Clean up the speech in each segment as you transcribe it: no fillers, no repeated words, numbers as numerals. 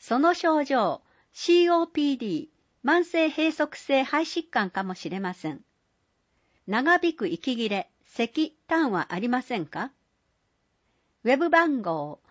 その症状、COPD、慢性閉塞性肺疾患かもしれません。長引く息切れ、咳、痰はありませんか？ウェブ番号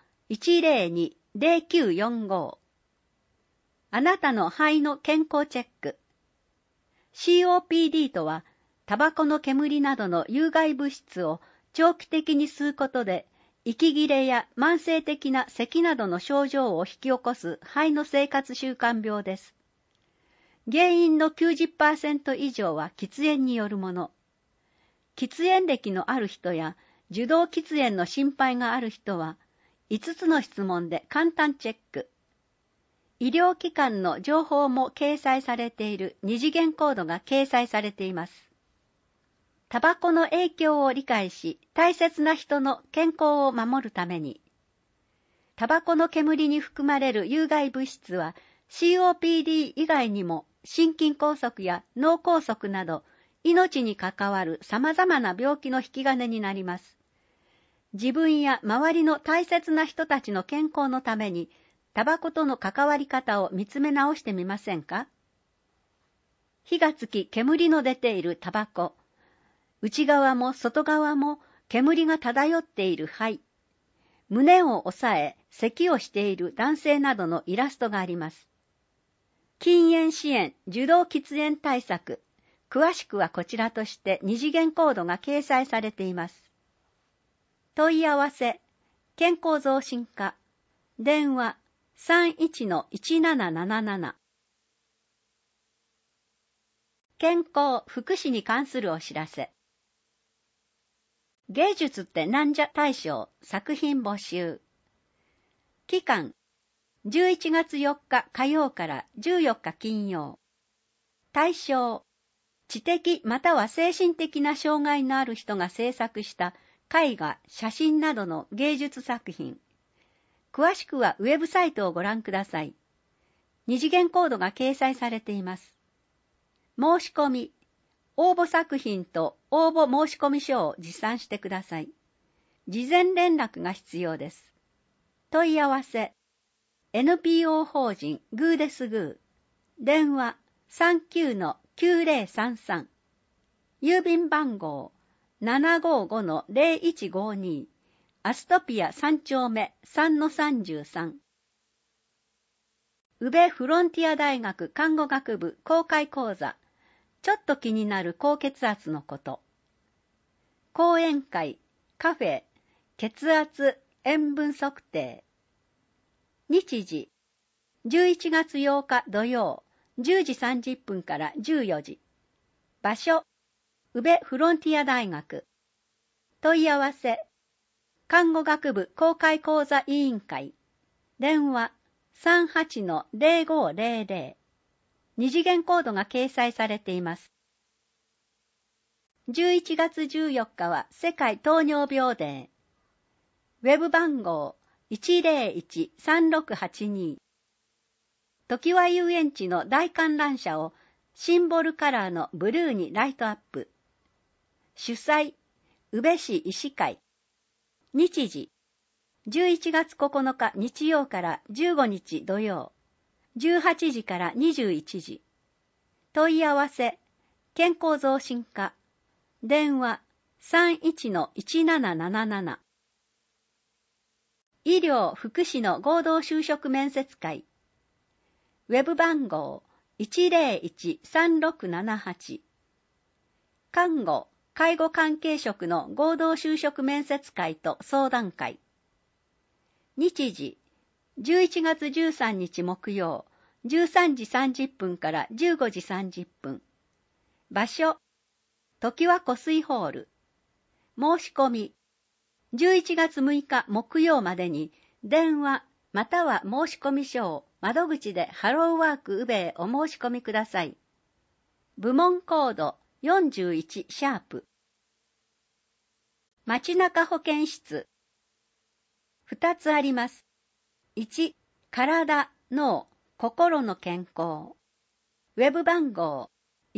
102-0945。あなたの肺の健康チェック。COPD とは、タバコの煙などの有害物質を長期的に吸うことで、息切れや慢性的な咳などの症状を引き起こす肺の生活習慣病です。原因の 90% 以上は喫煙によるもの。喫煙歴のある人や受動喫煙の心配がある人は、5つの質問で簡単チェック。医療機関の情報も掲載されている二次元コードが掲載されています。タバコの影響を理解し、大切な人の健康を守るために、タバコの煙に含まれる有害物質は COPD 以外にも心筋梗塞や脳梗塞など命に関わる様々な病気の引き金になります。自分や周りの大切な人たちの健康のために、タバコとの関わり方を見つめ直してみませんか？火がつき煙の出ているタバコ。内側も外側も煙が漂っている肺。胸を押さえ、咳をしている男性などのイラストがあります。禁煙支援、受動喫煙対策。詳しくはこちらとして二次元コードが掲載されています。問い合わせ、健康増進課。電話 31-1777。健康、福祉に関するお知らせ。芸術ってなんじゃ大賞作品募集。期間、11月4日火曜から14日金曜。対象、知的または精神的な障害のある人が制作した絵画、写真などの芸術作品。詳しくはウェブサイトをご覧ください。二次元コードが掲載されています。申し込み、応募作品と応募申込書を持参してください。事前連絡が必要です。問い合わせ、NPO 法人グーデスグー。電話 39-9033。郵便番号 755-0152。アストピア3丁目 3-33。宇部フロンティア大学看護学部公開講座。ちょっと気になる高血圧のこと。講演会、カフェ、血圧、塩分測定。日時、11月8日土曜、10時30分から14時。場所、宇部フロンティア大学。問い合わせ、看護学部公開講座委員会。電話、38-0500。二次元コードが掲載されています。11月14日は世界糖尿病デー。ウェブ番号 101-3682。常盤遊園地の大観覧車をシンボルカラーのブルーにライトアップ。主催、宇部市医師会。日時、11月9日日曜から15日土曜。18時から21時。問い合わせ、健康増進課。電話 31-1777。医療・福祉の合同就職面接会。ウェブ番号 101-3678。看護・介護関係職の合同就職面接会と相談会。日時、11月13日木曜、13時30分から15時30分。場所、常盤湖水ホール。申し込み、11月6日木曜までに電話または申込書を窓口でハローワーク宇部へお申し込みください。部門コード41#。街中保健室。2つあります。1、体、脳、心の健康。ウェブ番号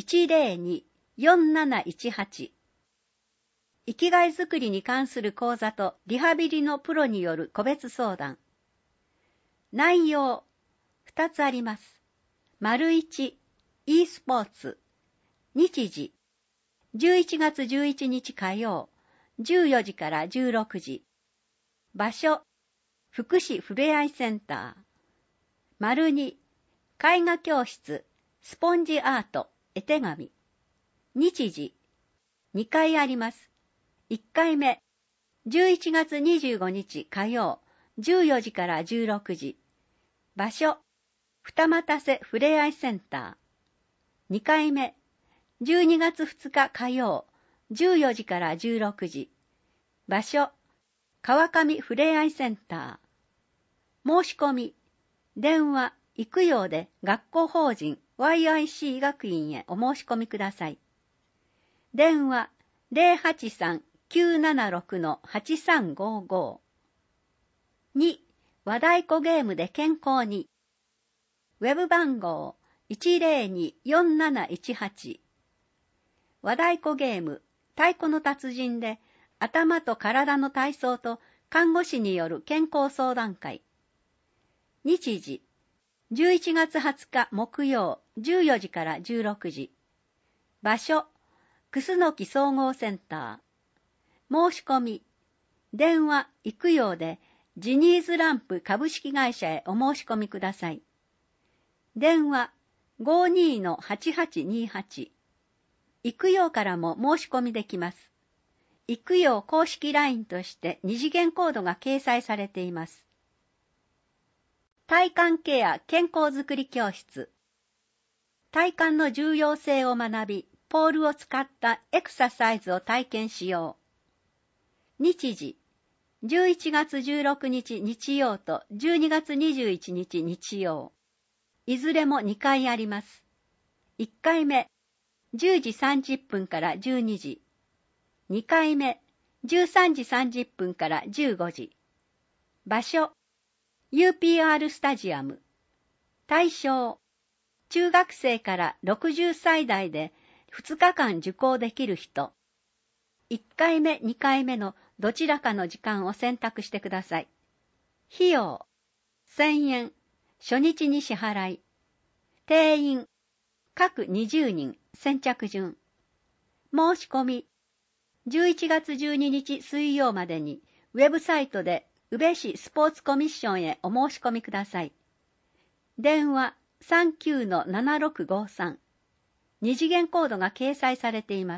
102-4718。生きがいづくりに関する講座とリハビリのプロによる個別相談。内容、 2つあります。丸1、e スポーツ。日時、11月11日火曜、14時から16時。場所、福祉ふれあいセンター。丸2、絵画教室、スポンジアート、絵手紙。日時、2回あります。1回目、11月25日火曜、14時から16時。場所、二俣瀬ふれあいセンター。2回目、12月2日火曜、14時から16時。場所、川上ふれあいセンター。申し込み、電話、育養で学校法人 YIC 学院へお申し込みください。電話、083-976-8355。2、和太鼓ゲームで健康に。ウェブ番号 102-4718。和太鼓ゲーム、太鼓の達人で頭と体の体操と看護師による健康相談会。日時、11月20日木曜14時から16時。場所、楠木総合センター。申し込み、電話、育養でジニーズランプ株式会社へお申し込みください。電話 52-8828。育養からも申し込みできます。育養公式 LINE として二次元コードが掲載されています。体幹ケア健康づくり教室。体幹の重要性を学び、ポールを使ったエクササイズを体験しよう。日時、11月16日日曜と12月21日日曜。いずれも2回あります。1回目、10時30分から12時。2回目、13時30分から15時。場所、UPR スタジアム。対象、中学生から60歳代で2日間受講できる人。1回目、2回目のどちらかの時間を選択してください。費用、1000円、初日に支払い。定員、各20人、先着順。申し込み、11月12日水曜までにウェブサイトで宇部市スポーツコミッションへお申し込みください。電話 39-7653。二次元コードが掲載されています。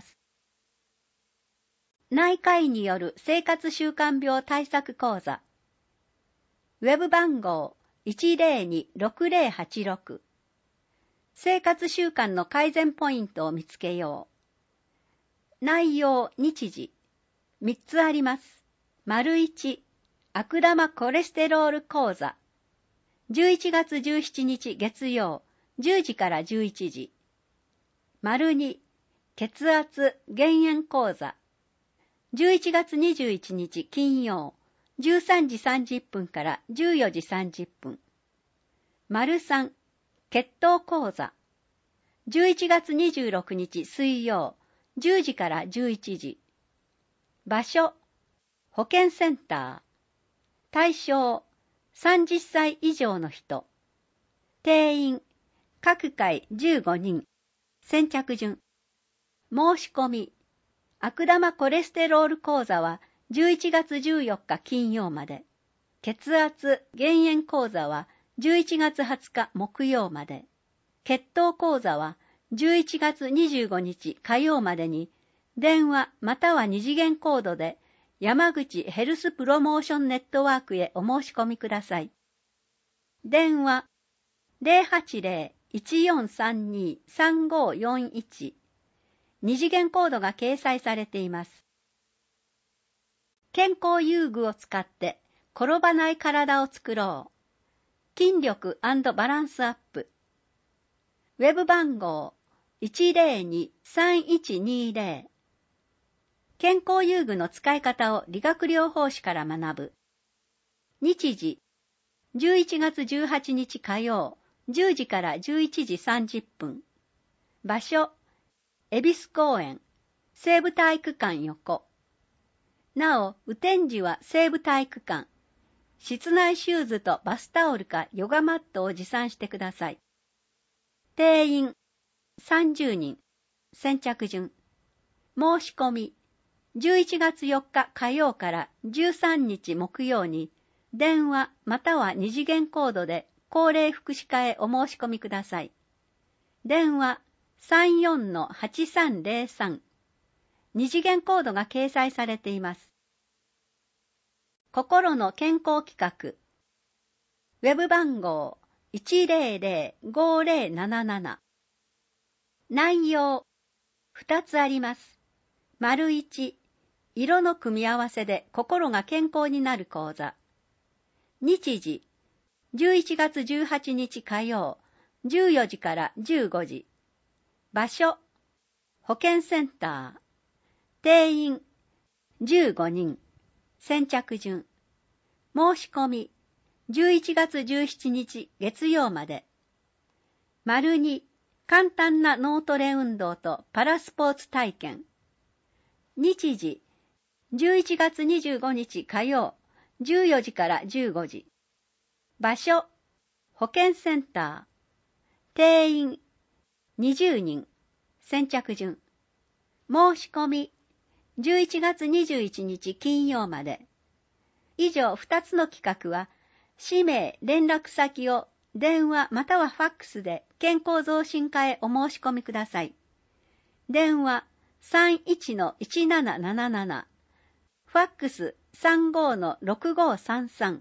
内科医による生活習慣病対策講座。ウェブ番号 102-6086。生活習慣の改善ポイントを見つけよう。内容、日時。3つあります。丸1、悪玉コレステロール講座。11月17日月曜、10時から11時。丸2、血圧減塩講座。11月21日金曜、13時30分から14時30分。丸3、血糖講座。11月26日水曜、10時から11時。場所、保健センター。対象、30歳以上の人。定員、各回15人。先着順。申し込み。悪玉コレステロール講座は11月14日金曜まで。血圧減塩講座は11月20日木曜まで。血糖講座は11月25日火曜までに、電話または二次元コードで山口ヘルスプロモーションネットワークへお申し込みください。電話 080-1432-3541。二次元コードが掲載されています。健康遊具を使って転ばない体を作ろう。筋力&バランスアップ。ウェブ番号 102-3120。健康遊具の使い方を理学療法士から学ぶ。日時、11月18日火曜、10時から11時30分。場所、恵比寿公園、西武体育館横。なお、雨天時は西武体育館。 室内シューズとバスタオルかヨガマットを持参してください。定員30人。先着順。申し込み。11月4日火曜から13日木曜に、電話または二次元コードで高齢福祉課へお申し込みください。電話 34-8303。二次元コードが掲載されています。心の健康企画。ウェブ番号 100-5077。内容2つあります。丸1、色の組み合わせで心が健康になる講座。日時、11月18日火曜、14時から15時。場所、保健センター。定員、15人。先着順。申し込み、11月17日月曜まで。丸2、簡単な脳トレ運動とパラスポーツ体験。日時、11月25日火曜、14時から15時。場所、保健センター。定員、20人。先着順。申し込み、11月21日金曜まで。以上2つの企画は、氏名、連絡先を電話またはファックスで健康増進課へお申し込みください。電話 31-1777。ファックス 35-6533。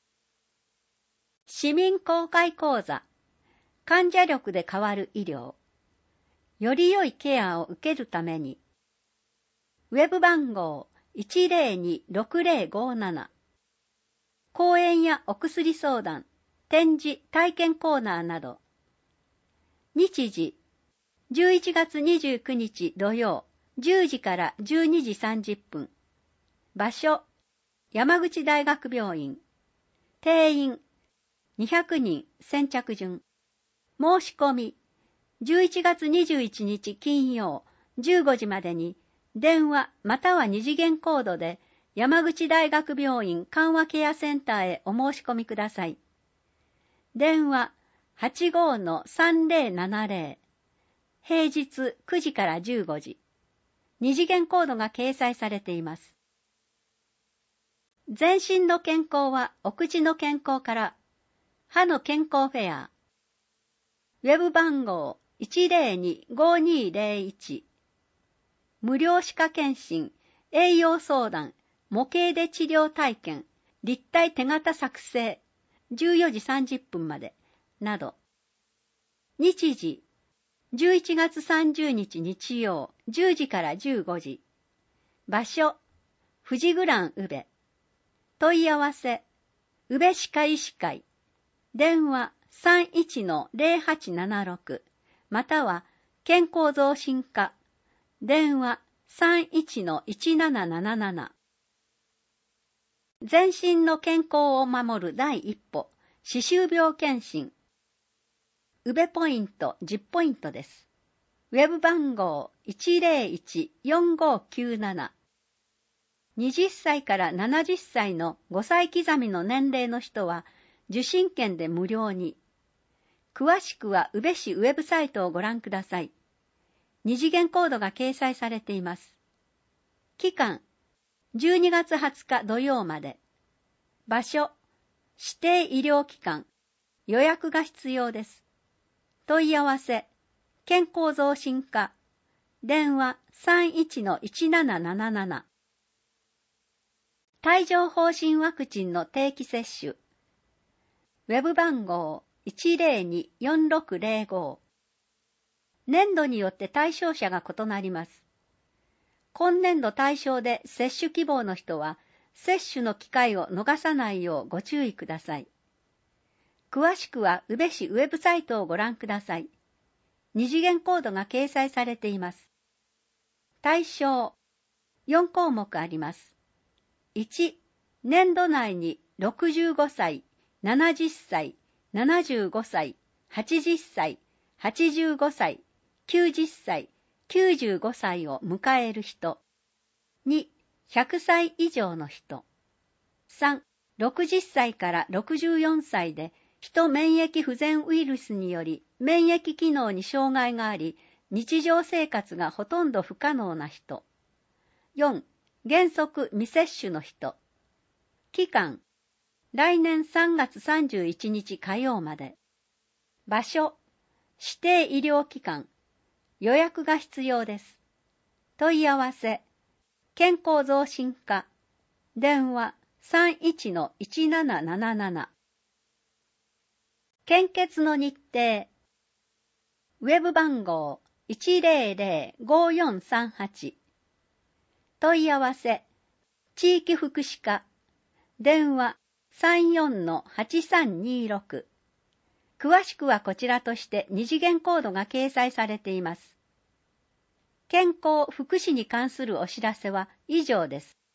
市民公開講座。患者力で変わる医療。より良いケアを受けるために。ウェブ番号 102-6057。講演やお薬相談、展示、体験コーナーなど。日時、11月29日土曜、10時から12時30分。場所、山口大学病院。定員、200人先着順。申し込み、11月21日金曜、15時までに、電話または二次元コードで、山口大学病院緩和ケアセンターへお申し込みください。電話 85-3070。平日9時から15時。二次元コードが掲載されています。全身の健康はお口の健康から。歯の健康フェア。ウェブ番号 102-5201。無料歯科検診、栄養相談、模型で治療体験、立体手形作成、14時30分まで、など。日時、11月30日日曜、10時から15時。場所、富士グラン宇部。問い合わせ、宇部歯科医師会。電話 31-0876。または、健康増進課。電話 31-1777。全身の健康を守る第一歩、歯周病検診。宇部ポイント10ポイントです。ウェブ番号 101-4597。20歳から70歳の5歳刻みの年齢の人は受診券で無料に。詳しくは宇部市ウェブサイトをご覧ください。二次元コードが掲載されています。期間、12月20日土曜まで。場所、指定医療機関。予約が必要です。問い合わせ、健康増進課。電話 31-1777。帯状疱疹ワクチンの定期接種。ウェブ番号 102-4605。年度によって対象者が異なります。今年度対象で接種希望の人は、接種の機会を逃さないようご注意ください。詳しくは宇部市ウェブサイトをご覧ください。二次元コードが掲載されています。対象、4項目あります。1、年度内に65歳、70歳、75歳、80歳、85歳、90歳、95歳を迎える人。2、100歳以上の人。3、 60歳から64歳で、ヒ免疫不全ウイルスにより免疫機能に障害があり、日常生活がほとんど不可能な人。4、原則未接種の人。期間、来年3月31日火曜まで。場所、指定医療機関。予約が必要です。問い合わせ、健康増進課。電話31-1777。献血の日程。ウェブ番号100-5438。問い合わせ、地域福祉課。電話34-8326。詳しくはこちらとして二次元コードが掲載されています。健康・福祉に関するお知らせは以上です。